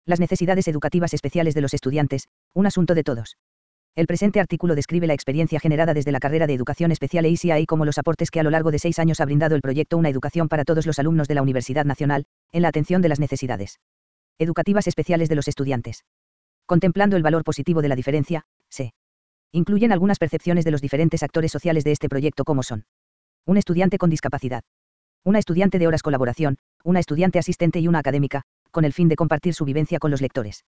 Las necesidades educativas especiales de los estudiantes, un asunto de todos. El presente artículo describe la experiencia generada desde la carrera de Educación Especial EICI como los aportes que a lo largo de 6 años ha brindado el proyecto Una Educación para todos los alumnos de la Universidad Nacional, en la atención de las necesidades educativas especiales de los estudiantes. Contemplando el valor positivo de la diferencia, se incluyen algunas percepciones de los diferentes actores sociales de este proyecto como son: un estudiante con discapacidad, una estudiante de horas colaboración, una estudiante asistente y una académica, con el fin de compartir su vivencia con los lectores.